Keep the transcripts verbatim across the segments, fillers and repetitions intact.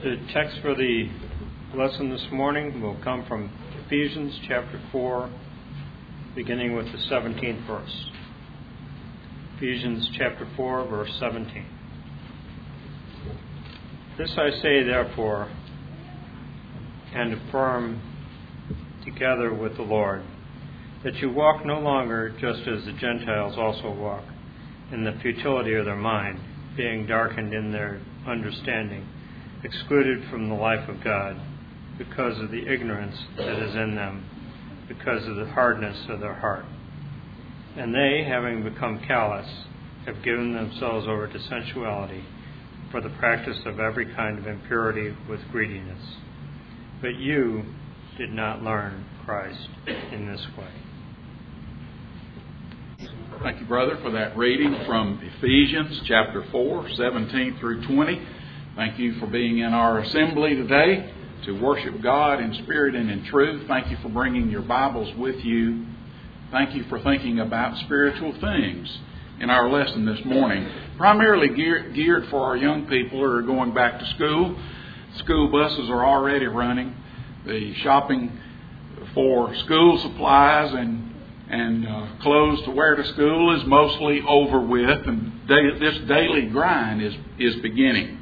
The text for the lesson this morning will come from Ephesians chapter four, beginning with the seventeenth verse. Ephesians chapter four, verse seventeen. This I say, therefore, and affirm together with the Lord, that you walk no longer just as the Gentiles also walk, in the futility of their mind, being darkened in their understanding, excluded from the life of God, because of the ignorance that is in them, because of the hardness of their heart. And they, having become callous, have given themselves over to sensuality, for the practice of every kind of impurity with greediness. But you did not learn Christ in this way. Thank you, brother, for that reading from Ephesians chapter four, seventeen through twenty. Thank you for being in our assembly today to worship God in spirit and in truth. Thank you for bringing your Bibles with you. Thank you for thinking about spiritual things in our lesson this morning. Primarily gear, geared for our young people who are going back to school. School buses are already running. The shopping for school supplies and and uh, clothes to wear to school is mostly over with, and da- this daily grind is, is beginning.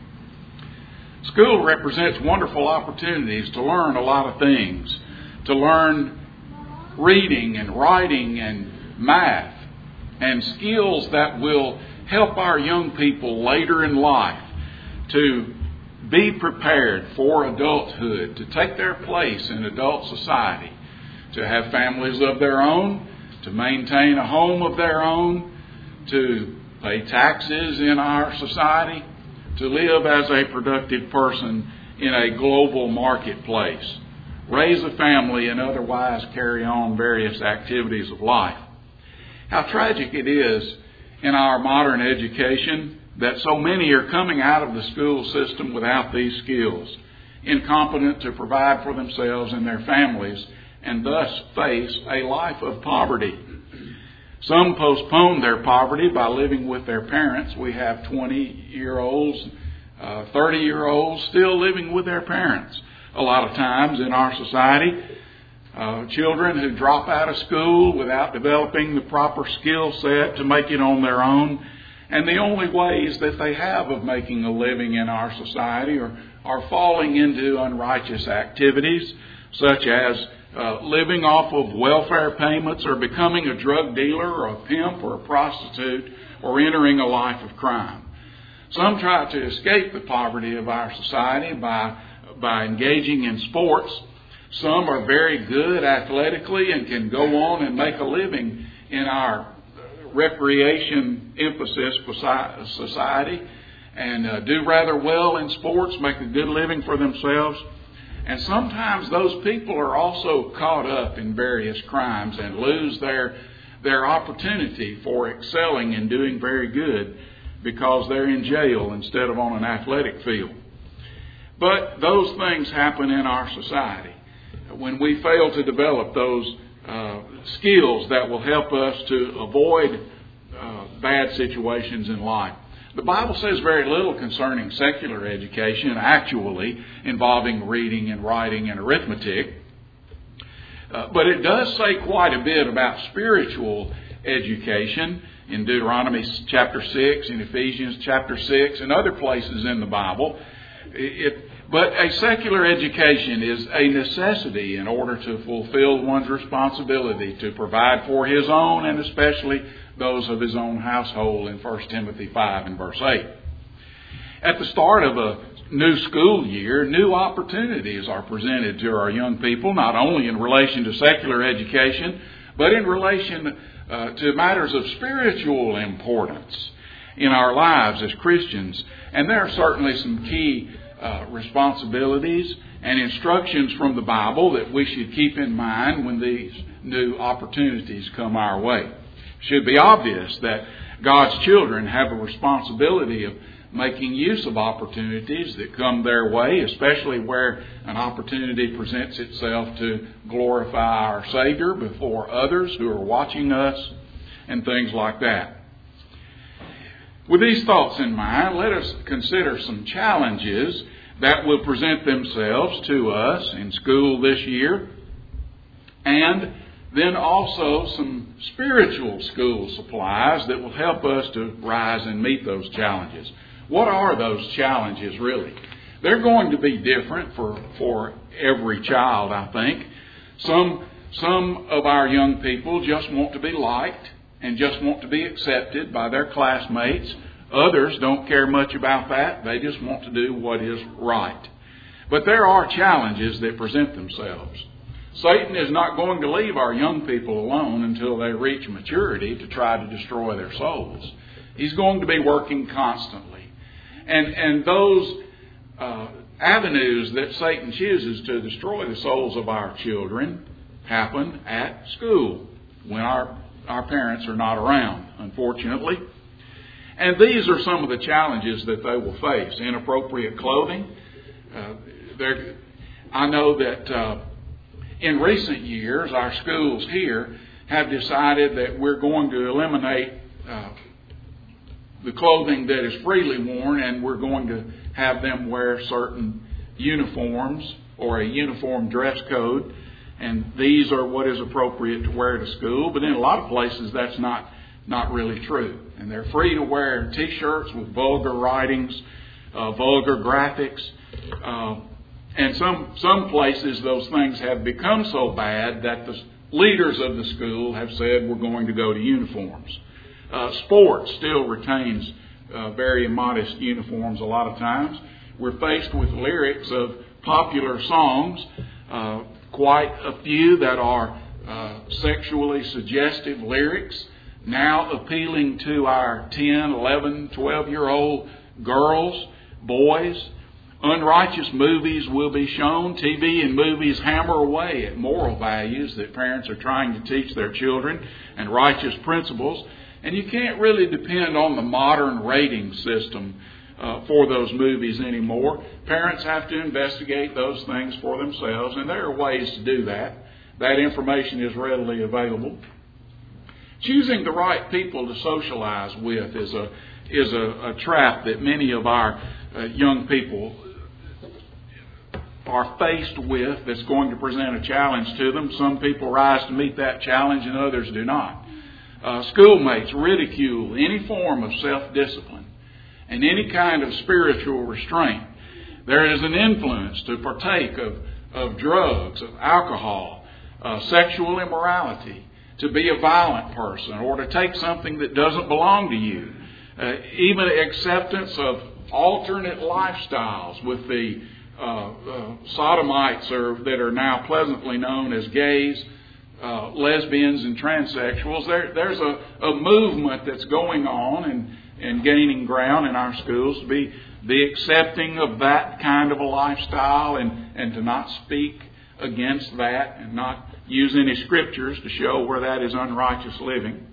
School represents wonderful opportunities to learn a lot of things, to learn reading and writing and math and skills that will help our young people later in life to be prepared for adulthood, to take their place in adult society, to have families of their own, to maintain a home of their own, to pay taxes in our society, to live as a productive person in a global marketplace, raise a family, and otherwise carry on various activities of life. How tragic it is in our modern education that so many are coming out of the school system without these skills, incompetent to provide for themselves and their families, and thus face a life of poverty. Some postpone their poverty by living with their parents. We have twenty-year-olds, uh, thirty-year-olds still living with their parents. A lot of times in our society, uh, children who drop out of school without developing the proper skill set to make it on their own. And the only ways that they have of making a living in our society are, are falling into unrighteous activities, such as uh, living off of welfare payments, or becoming a drug dealer or a pimp or a prostitute, or entering a life of crime. Some try to escape the poverty of our society by, by engaging in sports. Some are very good athletically and can go on and make a living in our recreation emphasis society and uh, do rather well in sports, make a good living for themselves. And sometimes those people are also caught up in various crimes and lose their their opportunity for excelling and doing very good because they're in jail instead of on an athletic field. But those things happen in our society when we fail to develop those uh, skills that will help us to avoid uh, bad situations in life. The Bible says very little concerning secular education, actually involving reading and writing and arithmetic. Uh, but it does say quite a bit about spiritual education in Deuteronomy chapter six, in Ephesians chapter six, and other places in the Bible. It, but a secular education is a necessity in order to fulfill one's responsibility to provide for his own and especially those of his own household in First Timothy five and verse eight. At the start of a new school year, new opportunities are presented to our young people, not only in relation to secular education, but in relation uh, to matters of spiritual importance in our lives as Christians. And there are certainly some key uh, responsibilities and instructions from the Bible that we should keep in mind when these new opportunities come our way. It should be obvious that God's children have a responsibility of making use of opportunities that come their way, especially where an opportunity presents itself to glorify our Savior before others who are watching us and things like that. With these thoughts in mind, let us consider some challenges that will present themselves to us in school this year. And then also some spiritual school supplies that will help us to rise and meet those challenges. What are those challenges really? They're going to be different for, for every child, I think. Some, some of our young people just want to be liked and just want to be accepted by their classmates. Others don't care much about that. They just want to do what is right. But there are challenges that present themselves. Satan is not going to leave our young people alone until they reach maturity to try to destroy their souls. He's going to be working constantly. And, and those uh, avenues that Satan chooses to destroy the souls of our children happen at school when our, our parents are not around, unfortunately. And these are some of the challenges that they will face. Inappropriate clothing. Uh, I know that uh, in recent years, our schools here have decided that we're going to eliminate uh, the clothing that is freely worn, and we're going to have them wear certain uniforms or a uniform dress code. And these are what is appropriate to wear to school. But in a lot of places, that's not, not really true. And they're free to wear T-shirts with vulgar writings, uh, vulgar graphics. Uh, and some, some places, those things have become so bad that the leaders of the school have said we're going to go to uniforms. Uh, sports still retains uh, very modest uniforms a lot of times. We're faced with lyrics of popular songs, uh, quite a few that are uh, sexually suggestive lyrics, now appealing to our ten, eleven, twelve-year-old girls, boys. Unrighteous movies will be shown. T V and movies hammer away at moral values that parents are trying to teach their children and righteous principles. And you can't really depend on the modern rating system uh, for those movies anymore. Parents have to investigate those things for themselves, and there are ways to do that. That information is readily available. Choosing the right people to socialize with is a is a, a trap that many of our uh, young people are faced with that's going to present a challenge to them. Some people rise to meet that challenge and others do not. Uh, schoolmates ridicule any form of self-discipline and any kind of spiritual restraint. There is an influence to partake of, of drugs, of alcohol, uh, sexual immorality, to be a violent person, or to take something that doesn't belong to you. Uh, even acceptance of alternate lifestyles with the uh, uh, sodomites or, that are now pleasantly known as gays, uh, lesbians, and transsexuals. There, there's a, a movement that's going on and, and gaining ground in our schools to be, be accepting of that kind of a lifestyle and, and to not speak against that and not use any scriptures to show where that is unrighteous living.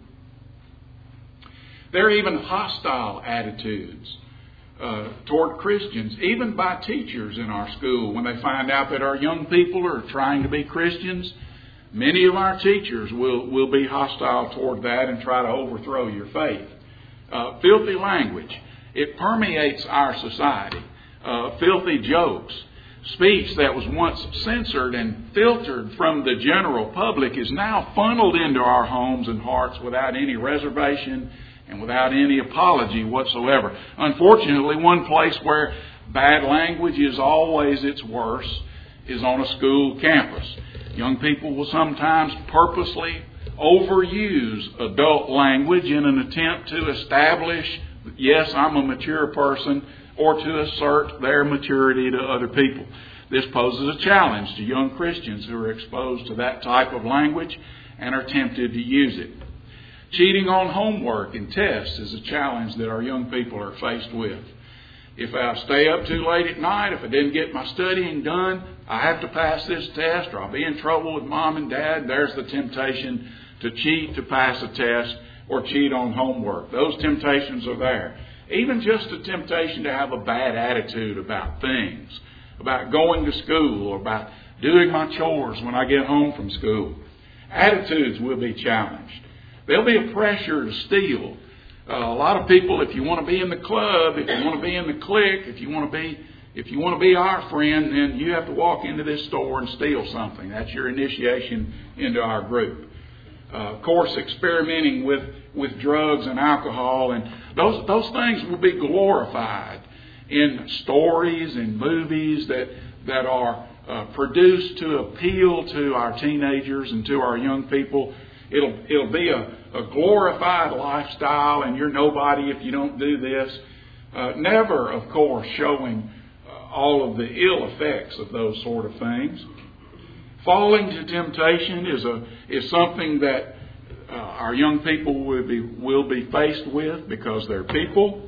There are even hostile attitudes uh, toward Christians, even by teachers in our school. When they find out that our young people are trying to be Christians, many of our teachers will, will be hostile toward that and try to overthrow your faith. Uh, filthy language. It permeates our society. Uh, filthy jokes. Speech that was once censored and filtered from the general public is now funneled into our homes and hearts without any reservation and without any apology whatsoever. Unfortunately, one place where bad language is always its worst is on a school campus. Young people will sometimes purposely overuse adult language in an attempt to establish, yes, I'm a mature person, or to assert their maturity to other people. This poses a challenge to young Christians who are exposed to that type of language and are tempted to use it. Cheating on homework and tests is a challenge that our young people are faced with. If I stay up too late at night, if I didn't get my studying done, I have to pass this test or I'll be in trouble with mom and dad. There's the temptation to cheat to pass a test or cheat on homework. Those temptations are there. Even just a temptation to have a bad attitude about things, about going to school or about doing my chores when I get home from school. Attitudes will be challenged. There'll be a pressure to steal. Uh, a lot of people, if you want to be in the club, if you want to be in the clique, if you want to be if you want to be our friend, then you have to walk into this store and steal something. That's your initiation into our group. Uh, of course, experimenting with, with drugs and alcohol, and those those things will be glorified in stories and movies that that are uh, produced to appeal to our teenagers and to our young people. It'll it'll be a, a glorified lifestyle, and you're nobody if you don't do this. Uh, never, of course, showing uh, all of the ill effects of those sort of things. Falling to temptation is a is something that uh, our young people will be will be faced with because they're people.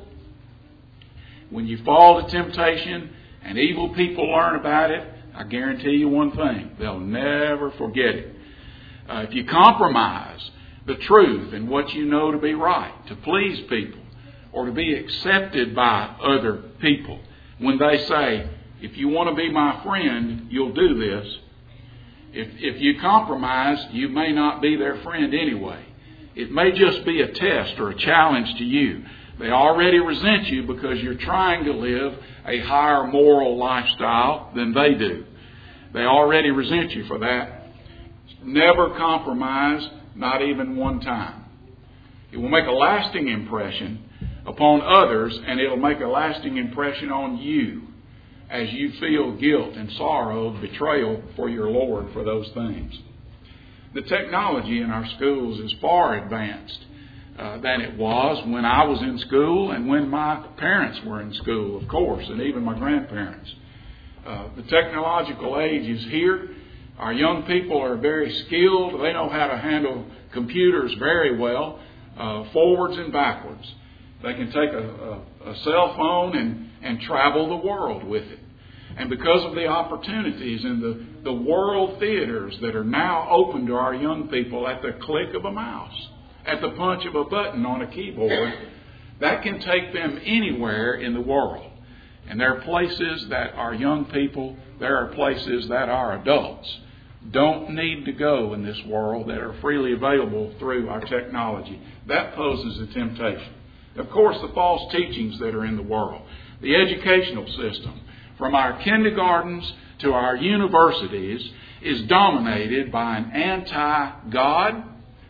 When you fall to temptation and evil people learn about it, I guarantee you one thing: they'll never forget it. Uh, if you compromise the truth and what you know to be right to please people or to be accepted by other people, when they say, "If you want to be my friend, you'll do this." If, if you compromise, you may not be their friend anyway. It may just be a test or a challenge to you. They already resent you because you're trying to live a higher moral lifestyle than they do. They already resent you for that. Never compromise, not even one time. It will make a lasting impression upon others, and it'll make a lasting impression on you as you feel guilt and sorrow of betrayal for your Lord for those things. The technology in our schools is far advanced uh, than it was when I was in school and when my parents were in school, of course, and even my grandparents. Uh, the technological age is here. Our young people are very skilled. They know how to handle computers very well, uh, forwards and backwards. They can take a, a, a cell phone and, and travel the world with it. And because of the opportunities in the, the world theaters that are now open to our young people at the click of a mouse, at the punch of a button on a keyboard, that can take them anywhere in the world. And there are places that our young people, there are places that our adults don't need to go in this world that are freely available through our technology. That poses a temptation. Of course, the false teachings that are in the world, the educational system, from our kindergartens to our universities, is dominated by an anti-God,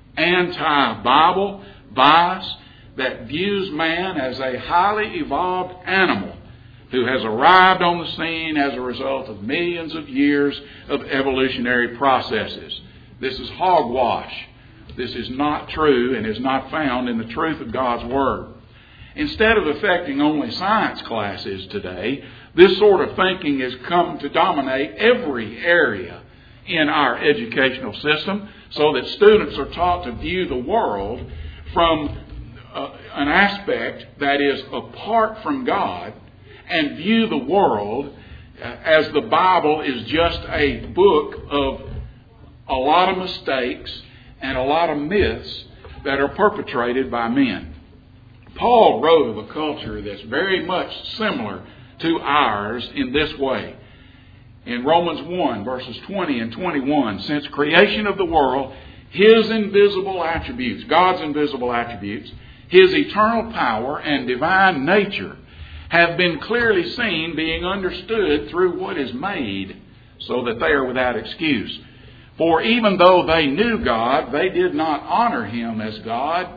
anti-Bible bias that views man as a highly evolved animal who has arrived on the scene as a result of millions of years of evolutionary processes. This is hogwash. This is not true and is not found in the truth of God's Word. Instead of affecting only science classes today, this sort of thinking has come to dominate every area in our educational system, so that students are taught to view the world from uh, an aspect that is apart from God, and view the world uh, as the Bible is just a book of a lot of mistakes and a lot of myths that are perpetrated by men. Paul wrote of a culture that's very much similar to ours in this way. In Romans one, verses twenty and twenty-one, since creation of the world, His invisible attributes, God's invisible attributes, His eternal power and divine nature have been clearly seen, being understood through what is made, so that they are without excuse. For even though they knew God, they did not honor Him as God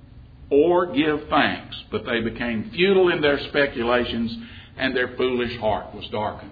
or give thanks, but they became futile in their speculations, and their foolish heart was darkened.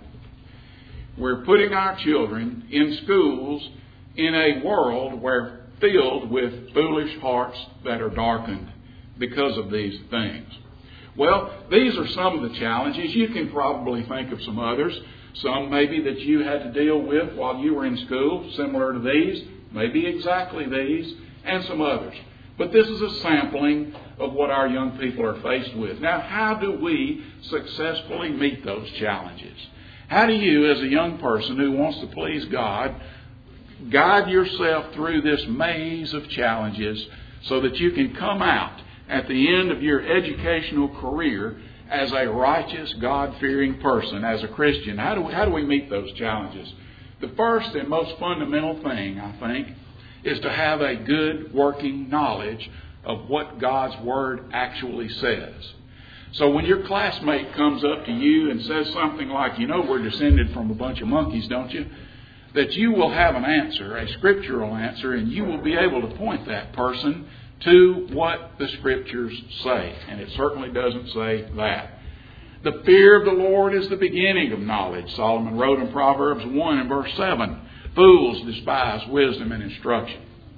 We're putting our children in schools in a world where filled with foolish hearts that are darkened because of these things. Well, these are some of the challenges. You can probably think of some others. Some maybe that you had to deal with while you were in school, similar to these, maybe exactly these, and some others. But this is a sampling of what our young people are faced with. Now, how do we successfully meet those challenges? How do you, as a young person who wants to please God, guide yourself through this maze of challenges so that you can come out at the end of your educational career as a righteous, God-fearing person, as a Christian? How do we, how do we meet those challenges? The first and most fundamental thing, I think, is to have a good working knowledge of what God's Word actually says. So when your classmate comes up to you and says something like, you know, we're descended from a bunch of monkeys, don't you? That you will have an answer, a scriptural answer, and you will be able to point that person to what the Scriptures say. And it certainly doesn't say that. The fear of the Lord is the beginning of knowledge. Solomon wrote in Proverbs one and verse seven, fools despise wisdom and instruction.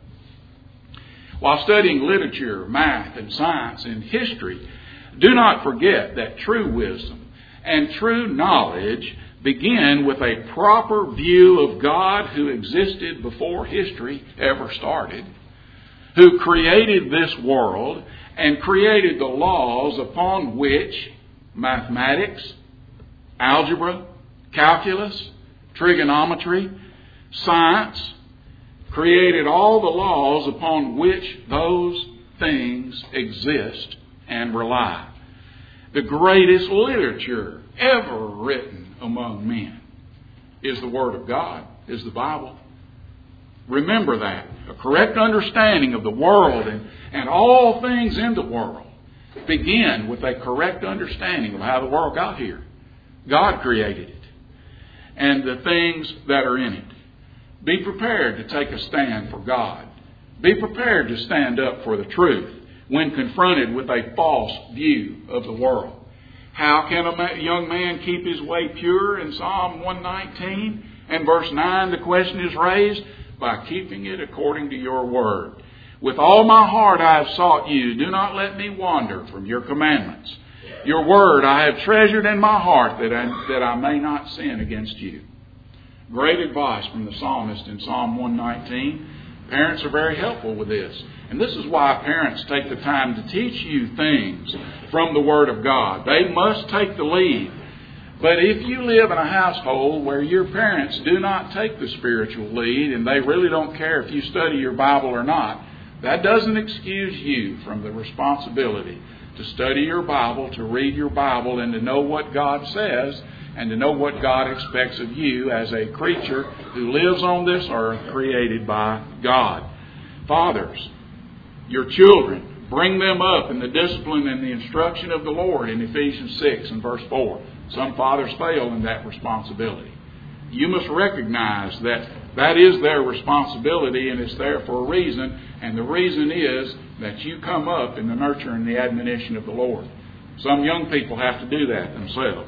While studying literature, math, and science and history, do not forget that true wisdom and true knowledge begin with a proper view of God who existed before history ever started, who created this world and created the laws upon which mathematics, algebra, calculus, trigonometry, science, created all the laws upon which those things exist and rely. The greatest literature ever written among men is the Word of God, is the Bible. Remember that. A correct understanding of the world and, and all things in the world begin with a correct understanding of how the world got here. God created it. And the things that are in it. Be prepared to take a stand for God. Be prepared to stand up for the truth when confronted with a false view of the world. How can a young man keep his way pure in Psalm one nineteen? And verse nine, the question is raised, by keeping it according to your word. With all my heart I have sought you. Do not let me wander from your commandments. Your word I have treasured in my heart that I, that I may not sin against you. Great advice from the psalmist in Psalm one nineteen. Parents are very helpful with this. And this is why parents take the time to teach you things from the Word of God. They must take the lead. But if you live in a household where your parents do not take the spiritual lead and they really don't care if you study your Bible or not, that doesn't excuse you from the responsibility to study your Bible, to read your Bible, and to know what God says, and to know what God expects of you as a creature who lives on this earth created by God. Fathers, your children, bring them up in the discipline and the instruction of the Lord in Ephesians six and verse four. Some fathers fail in that responsibility. You must recognize that that is their responsibility and it's there for a reason. And the reason is that you come up in the nurture and the admonition of the Lord. Some young people have to do that themselves.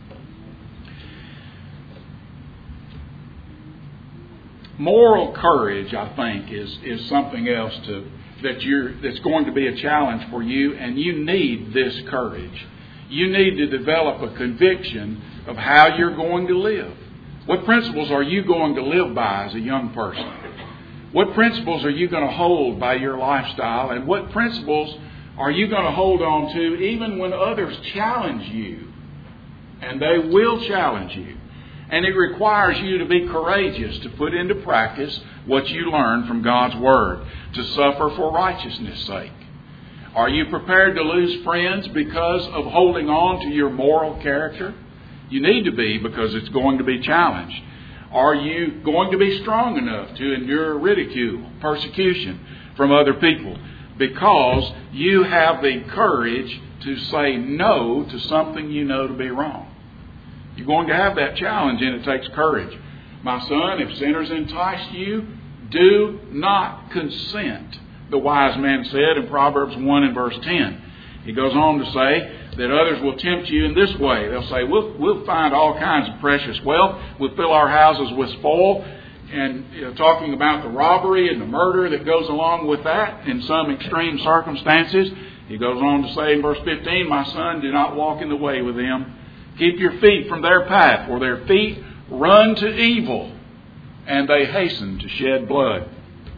Moral courage, I think, is, is something else to, that you're, that's going to be a challenge for you, and you need this courage. You need to develop a conviction of how you're going to live. What principles are you going to live by as a young person? What principles are you going to hold by your lifestyle? And what principles are you going to hold on to even when others challenge you? And they will challenge you. And it requires you to be courageous to put into practice what you learn from God's Word, to suffer for righteousness' sake. Are you prepared to lose friends because of holding on to your moral character? You need to be, because it's going to be challenged. Are you going to be strong enough to endure ridicule, persecution from other people because you have the courage to say no to something you know to be wrong? You're going to have that challenge, and it takes courage. My son, if sinners entice you, do not consent, the wise man said in Proverbs one and verse ten. He goes on to say that others will tempt you in this way. They'll say, we'll, we'll find all kinds of precious wealth. We'll fill our houses with spoil. And you know, talking about the robbery and the murder that goes along with that in some extreme circumstances. He goes on to say in verse fifteen, my son, do not walk in the way with them. Keep your feet from their path, for their feet run to evil, and they hasten to shed blood.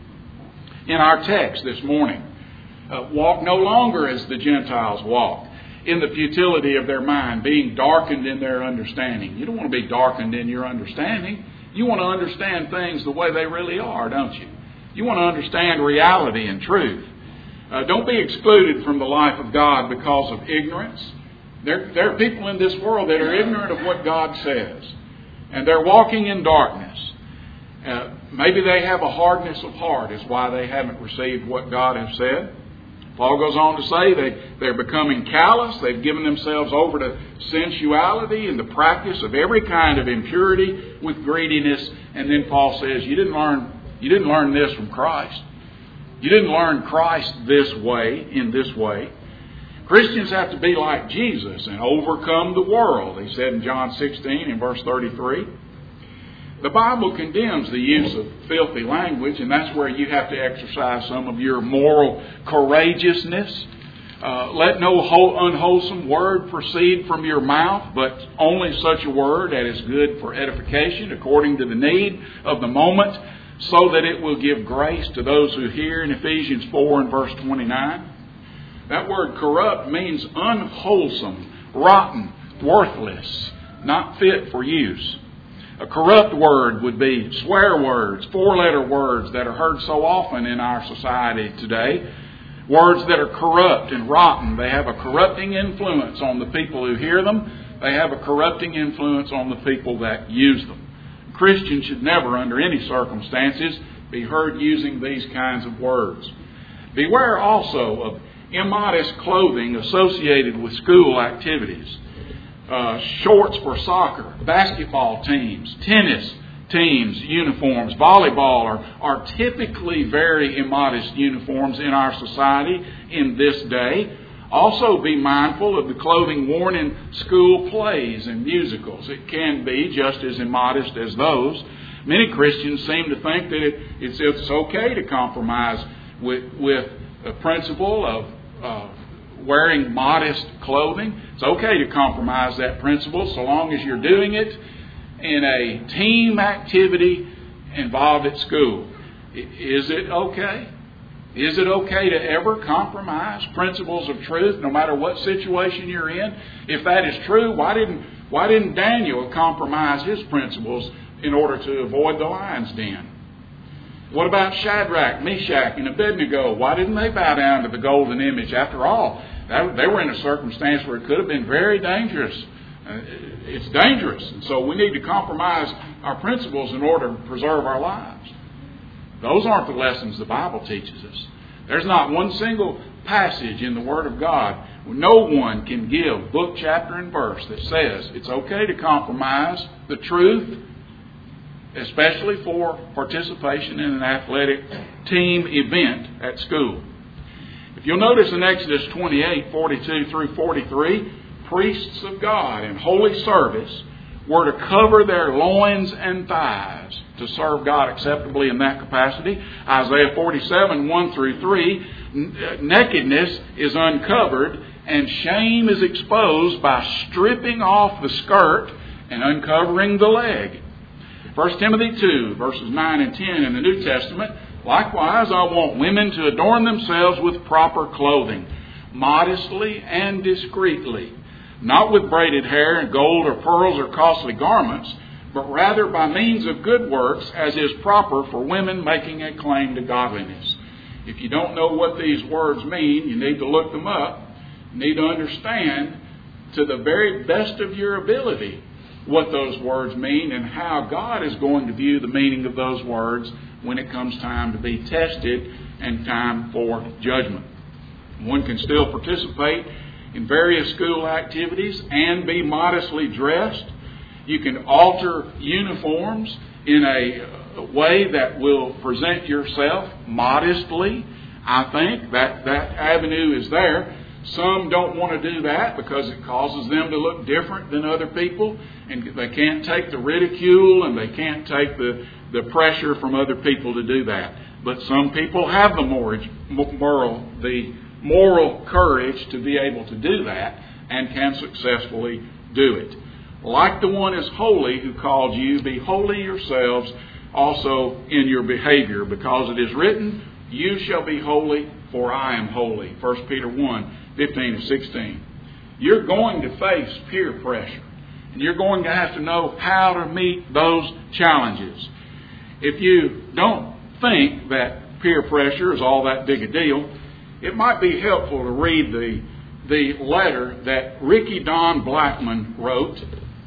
In our text this morning, uh, walk no longer as the Gentiles walk, in the futility of their mind, being darkened in their understanding. You don't want to be darkened in your understanding. You want to understand things the way they really are, don't you? You want to understand reality and truth. Uh, don't be excluded from the life of God because of ignorance. There, there are people in this world that are ignorant of what God says. And they're walking in darkness. Uh, maybe they have a hardness of heart is why they haven't received what God has said. Paul goes on to say they, they're becoming callous. They've given themselves over to sensuality and the practice of every kind of impurity with greediness. And then Paul says, you didn't learn, you didn't learn this from Christ. You didn't learn Christ this way, in this way. Christians have to be like Jesus and overcome the world, he said in John sixteen in verse thirty-three. The Bible condemns the use of filthy language, and that's where you have to exercise some of your moral courageousness. Uh, let no unwholesome word proceed from your mouth, but only such a word that is good for edification according to the need of the moment, so that it will give grace to those who hear, in Ephesians four and verse twenty-nine. That word corrupt means unwholesome, rotten, worthless, not fit for use. A corrupt word would be swear words, four-letter words that are heard so often in our society today. Words that are corrupt and rotten. They have a corrupting influence on the people who hear them. They have a corrupting influence on the people that use them. Christians should never, under any circumstances, be heard using these kinds of words. Beware also of immodest clothing associated with school activities. Uh, shorts for soccer, basketball teams, tennis teams, uniforms, volleyball are, are typically very immodest uniforms in our society in this day. Also be mindful of the clothing worn in school plays and musicals. It can be just as immodest as those. Many Christians seem to think that it, it's, it's okay to compromise with, with a principle of uh, wearing modest clothing. It's okay to compromise that principle so long as you're doing it in a team activity involved at school. Is it okay? Is it okay to ever compromise principles of truth no matter what situation you're in? If that is true, why didn't why didn't Daniel compromise his principles in order to avoid the lion's den? What about Shadrach, Meshach, and Abednego? Why didn't they bow down to the golden image? After all, they were in a circumstance where it could have been very dangerous. Uh, it's dangerous. And so we need to compromise our principles in order to preserve our lives. Those aren't the lessons the Bible teaches us. There's not one single passage in the Word of God. No one can give book, chapter, and verse that says it's okay to compromise the truth, especially for participation in an athletic team event at school. If you'll notice in Exodus twenty-eight, forty-two through forty-three, priests of God in holy service were to cover their loins and thighs to serve God acceptably in that capacity. Isaiah forty-seven, one through three, nakedness is uncovered and shame is exposed by stripping off the skirt and uncovering the leg. First Timothy two, verses nine and ten in the New Testament, likewise I want women to adorn themselves with proper clothing, modestly and discreetly, not with braided hair and gold or pearls or costly garments, but rather by means of good works, as is proper for women making a claim to godliness. If you don't know what these words mean, you need to look them up. You need to understand to the very best of your ability what those words mean and how God is going to view the meaning of those words when it comes time to be tested and time for judgment. One can still participate in various school activities and be modestly dressed. You can alter uniforms in a way that will present yourself modestly. I think that that avenue is there. Some don't want to do that because it causes them to look different than other people, and they can't take the ridicule and they can't take the, the pressure from other people to do that. But some people have the moral, the moral courage to be able to do that and can successfully do it. Like the one is holy who called you, be holy yourselves also in your behavior, because it is written, you shall be holy, for I am holy. First Peter one, fifteen and sixteen. You're going to face peer pressure, and you're going to have to know how to meet those challenges. If you don't think that peer pressure is all that big a deal, it might be helpful to read the, the letter that Ricky Don Blackman wrote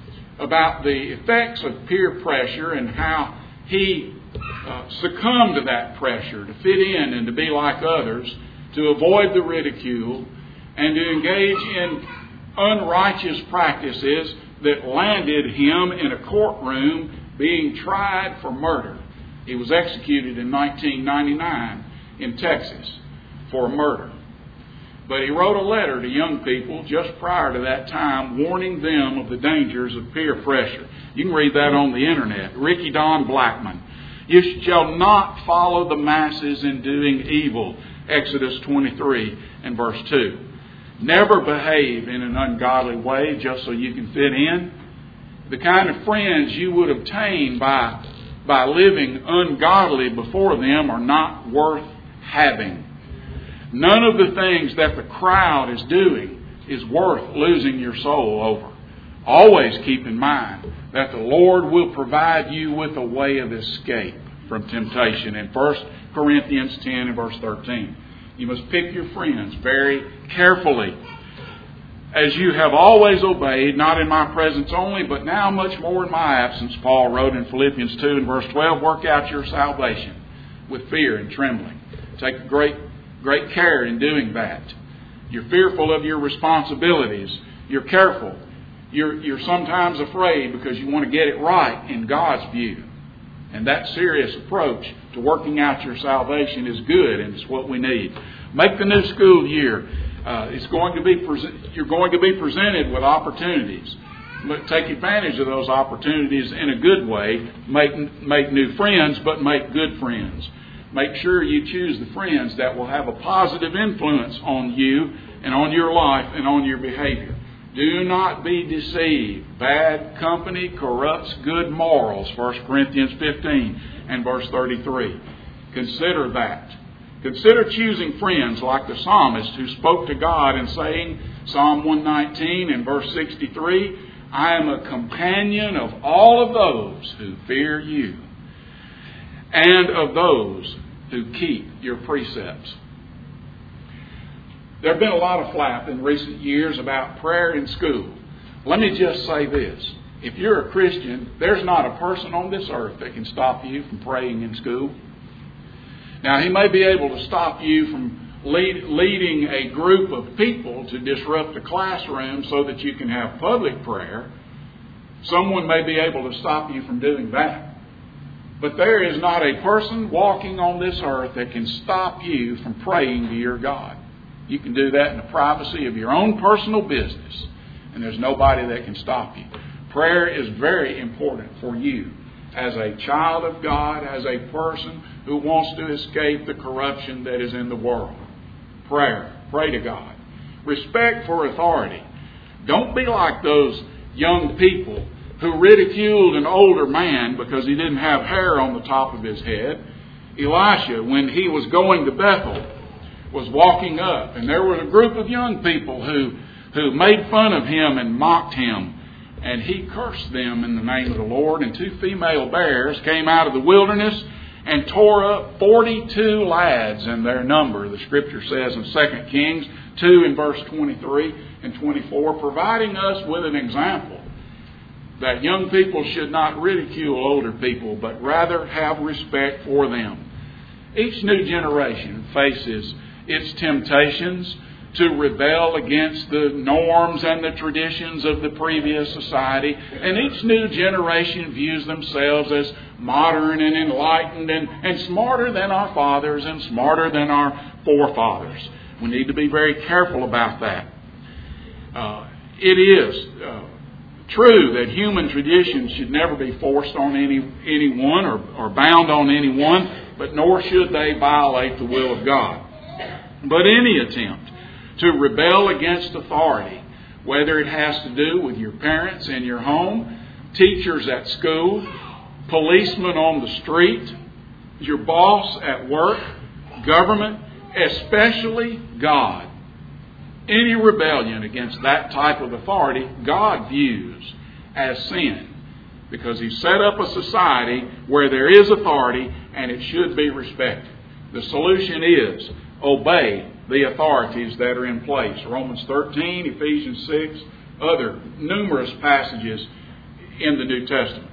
about the effects of peer pressure and how he uh, succumbed to that pressure to fit in and to be like others to avoid the ridicule, and to engage in unrighteous practices that landed him in a courtroom being tried for murder. He was executed in nineteen ninety-nine in Texas for murder. But he wrote a letter to young people just prior to that time, warning them of the dangers of peer pressure. You can read that on the internet. Ricky Don Blackman. You shall not follow the masses in doing evil. Exodus twenty-three and verse two. Never behave in an ungodly way just so you can fit in. The kind of friends you would obtain by, by living ungodly before them are not worth having. None of the things that the crowd is doing is worth losing your soul over. Always keep in mind that the Lord will provide you with a way of escape from temptation. In First Corinthians ten and verse thirteen. You must pick your friends very carefully. As you have always obeyed, not in my presence only, but now much more in my absence, Paul wrote in Philippians two and verse twelve, work out your salvation with fear and trembling. Take great, great care in doing that. You're fearful of your responsibilities. You're careful. You're, you're sometimes afraid because you want to get it right in God's view. And that serious approach to working out your salvation is good, and it's what we need. Make the new school year. Uh, it's going to be pre- you're going to be presented with opportunities. But take advantage of those opportunities in a good way. Make make new friends, but make good friends. Make sure you choose the friends that will have a positive influence on you and on your life and on your behavior. Do not be deceived. Bad company corrupts good morals. First Corinthians fifteen and verse thirty-three. Consider that. Consider choosing friends like the psalmist who spoke to God and saying, Psalm one nineteen and verse sixty-three, I am a companion of all of those who fear you and of those who keep your precepts. There have been a lot of flap in recent years about prayer in school. Let me just say this. If you're a Christian, there's not a person on this earth that can stop you from praying in school. Now, he may be able to stop you from lead, leading a group of people to disrupt the classroom so that you can have public prayer. Someone may be able to stop you from doing that. But there is not a person walking on this earth that can stop you from praying to your God. You can do that in the privacy of your own personal business, and there's nobody that can stop you. Prayer is very important for you as a child of God, as a person who wants to escape the corruption that is in the world. Prayer. Pray to God. Respect for authority. Don't be like those young people who ridiculed an older man because he didn't have hair on the top of his head. Elisha, when he was going to Bethel, was walking up, and there was a group of young people who, who made fun of him and mocked him. And he cursed them in the name of the Lord. And two female bears came out of the wilderness and tore up forty-two lads in their number. The Scripture says in Second Kings two in verse twenty-three and twenty-four, providing us with an example that young people should not ridicule older people, but rather have respect for them. Each new generation faces its temptations to rebel against the norms and the traditions of the previous society. And each new generation views themselves as modern and enlightened and, and smarter than our fathers and smarter than our forefathers. We need to be very careful about that. Uh, it is uh, true that human traditions should never be forced on any anyone or, or bound on anyone, but nor should they violate the will of God. But any attempt to rebel against authority, whether it has to do with your parents in your home, teachers at school, policemen on the street, your boss at work, government, especially God. Any rebellion against that type of authority, God views as sin, because He set up a society where there is authority and it should be respected. The solution is obey the authorities that are in place. Romans thirteen, Ephesians six, other numerous passages in the New Testament.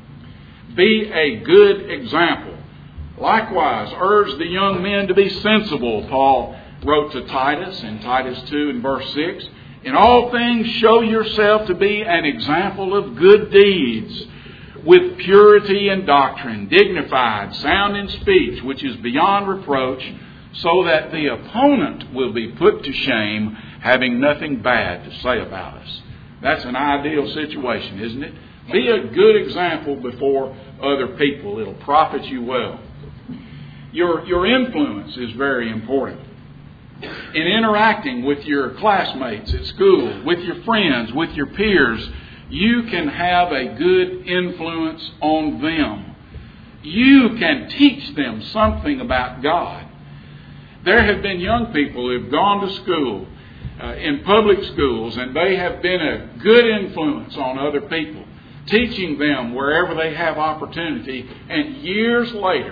Be a good example. Likewise, urge the young men to be sensible, Paul wrote to Titus in Titus two and verse six, "In all things show yourself to be an example of good deeds, with purity in doctrine, dignified, sound in speech, which is beyond reproach, so that the opponent will be put to shame, having nothing bad to say about us." That's an ideal situation, isn't it? Be a good example before other people. It'll profit you well. Your, your influence is very important. In interacting with your classmates at school, with your friends, with your peers, you can have a good influence on them. You can teach them something about God. There have been young people who have gone to school uh, in public schools, and they have been a good influence on other people, teaching them wherever they have opportunity. And years later,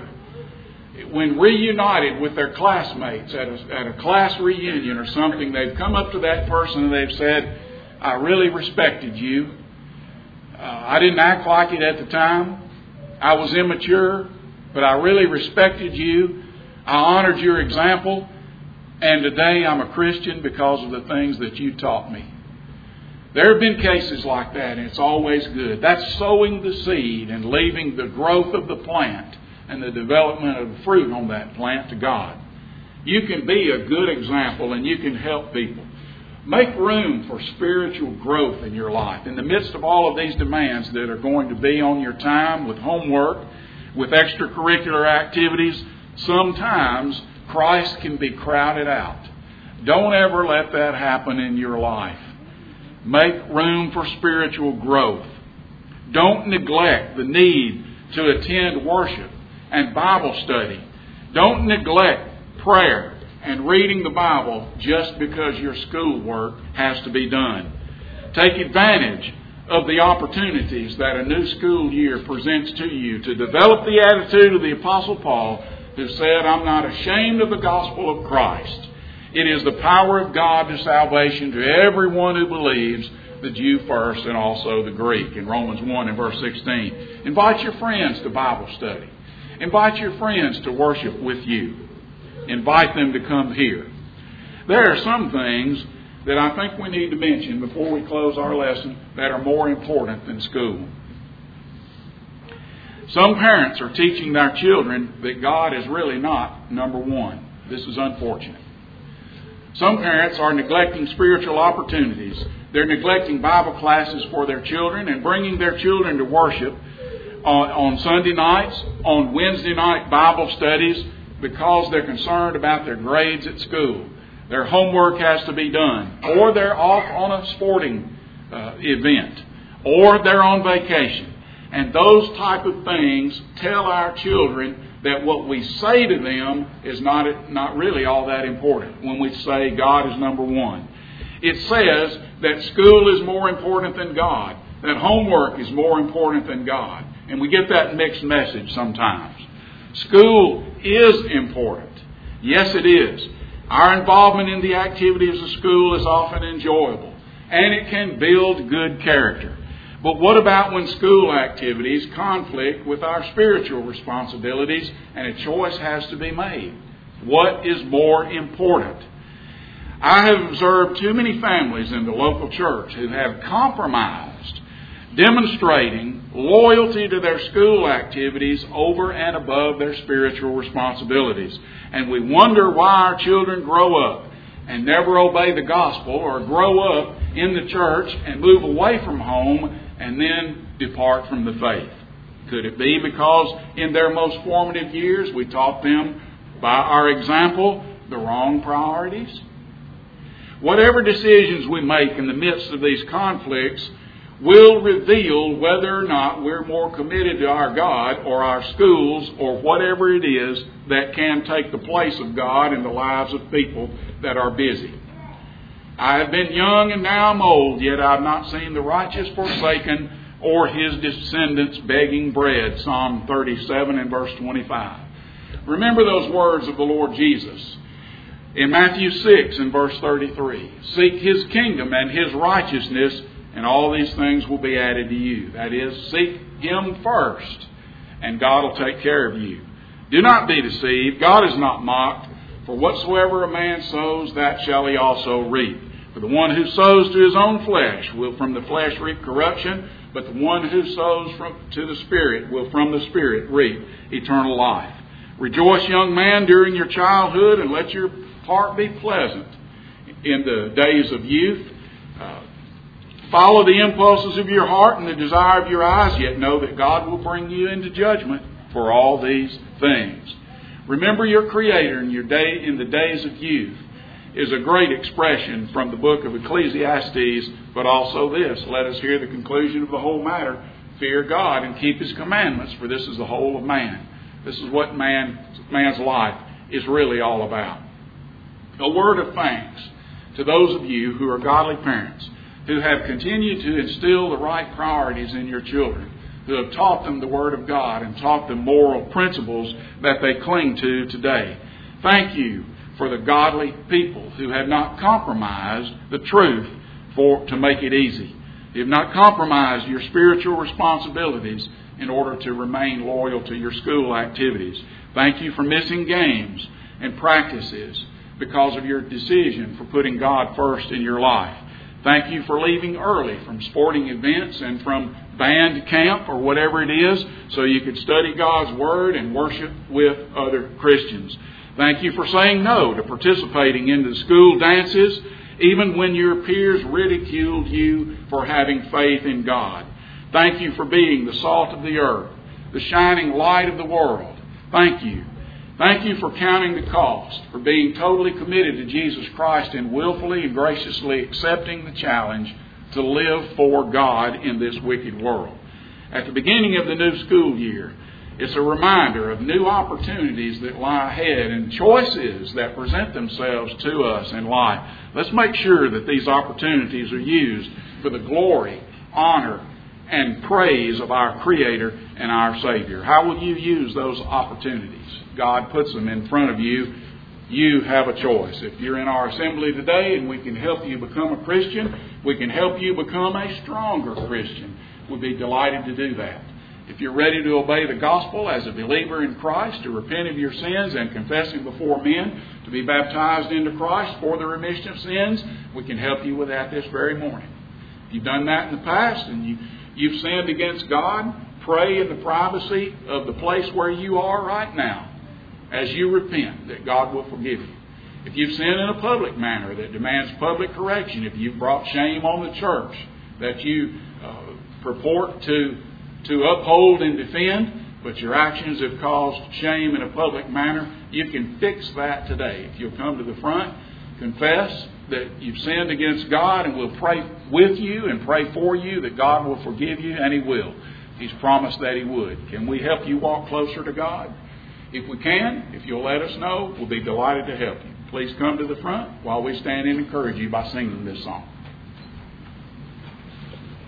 when reunited with their classmates at a, at a class reunion or something, they've come up to that person and they've said, "I really respected you. Uh, I didn't act like it at the time. I was immature, but I really respected you. I honored your example. And today I'm a Christian because of the things that you taught me." There have been cases like that, and it's always good. That's sowing the seed and leaving the growth of the plant and the development of the fruit on that plant to God. You can be a good example, and you can help people. Make room for spiritual growth in your life. In the midst of all of these demands that are going to be on your time with homework, with extracurricular activities, sometimes Christ can be crowded out. Don't ever let that happen in your life. Make room for spiritual growth. Don't neglect the need to attend worship and Bible study. Don't neglect prayer and reading the Bible just because your schoolwork has to be done. Take advantage of the opportunities that a new school year presents to you to develop the attitude of the Apostle Paul, who said, "I'm not ashamed of the gospel of Christ. It is the power of God to salvation to everyone who believes, the Jew first and also the Greek," in Romans one and verse sixteen. Invite your friends to Bible study. Invite your friends to worship with you. Invite them to come here. There are some things that I think we need to mention before we close our lesson that are more important than school. Some parents are teaching their children that God is really not number one. This is unfortunate. Some parents are neglecting spiritual opportunities. They're neglecting Bible classes for their children and bringing their children to worship on, on Sunday nights, on Wednesday night Bible studies, because they're concerned about their grades at school. Their homework has to be done. Or they're off on a sporting uh, event. Or they're on vacation. And those type of things tell our children that what we say to them is not, not really all that important when we say God is number one. It says that school is more important than God, that homework is more important than God. And we get that mixed message sometimes. School is important. Yes, it is. Our involvement in the activities of school is often enjoyable, and it can build good character. But what about when school activities conflict with our spiritual responsibilities and a choice has to be made? What is more important? I have observed too many families in the local church who have compromised, demonstrating loyalty to their school activities over and above their spiritual responsibilities. And we wonder why our children grow up and never obey the gospel, or grow up in the church and move away from home and then depart from the faith. Could it be because in their most formative years we taught them by our example the wrong priorities? Whatever decisions we make in the midst of these conflicts will reveal whether or not we're more committed to our God or our schools or whatever it is that can take the place of God in the lives of people that are busy. I have been young and now I'm old, yet I've not seen the righteous forsaken or his descendants begging bread. Psalm thirty-seven and verse twenty-five. Remember those words of the Lord Jesus in Matthew six and verse thirty-three. Seek his kingdom and his righteousness, and all these things will be added to you. That is, seek him first, and God will take care of you. Do not be deceived. God is not mocked. For whatsoever a man sows, that shall he also reap. For the one who sows to his own flesh will from the flesh reap corruption, but the one who sows from, to the Spirit will from the Spirit reap eternal life. Rejoice, young man, during your childhood, and let your heart be pleasant in the days of youth. Uh, follow the impulses of your heart and the desire of your eyes, yet know that God will bring you into judgment for all these things. Remember your Creator in your day in the days of youth is a great expression from the book of Ecclesiastes, but also this. Let us hear the conclusion of the whole matter. Fear God and keep His commandments, for this is the whole of man. This is what man, man's life is really all about. A word of thanks to those of you who are godly parents, who have continued to instill the right priorities in your children, who have taught them the Word of God and taught them moral principles that they cling to today. Thank you for the godly people who have not compromised the truth for to make it easy. You have not compromised your spiritual responsibilities in order to remain loyal to your school activities. Thank you for missing games and practices because of your decision for putting God first in your life. Thank you for leaving early from sporting events and from band camp or whatever it is so you could study God's Word and worship with other Christians. Thank you for saying no to participating in the school dances even when your peers ridiculed you for having faith in God. Thank you for being the salt of the earth, the shining light of the world. Thank you. Thank you for counting the cost, for being totally committed to Jesus Christ and willfully and graciously accepting the challenge to live for God in this wicked world. At the beginning of the new school year, it's a reminder of new opportunities that lie ahead and choices that present themselves to us in life. Let's make sure that these opportunities are used for the glory, honor, and praise of our Creator and our Savior. How will you use those opportunities? God puts them in front of you. You have a choice. If you're in our assembly today and we can help you become a Christian, we can help you become a stronger Christian. We'd be delighted to do that. If you're ready to obey the gospel as a believer in Christ, to repent of your sins and confess Him before men, to be baptized into Christ for the remission of sins, we can help you with that this very morning. If you've done that in the past and you, you've sinned against God, pray in the privacy of the place where you are right now as you repent that God will forgive you. If you've sinned in a public manner that demands public correction, if you've brought shame on the church that you uh, purport to to uphold and defend, but your actions have caused shame in a public manner, you can fix that today. If you'll come to the front, confess that you've sinned against God, and we'll pray with you and pray for you that God will forgive you, and He will. He's promised that He would. Can we help you walk closer to God? If we can, if you'll let us know, we'll be delighted to help you. Please come to the front while we stand and encourage you by singing this song.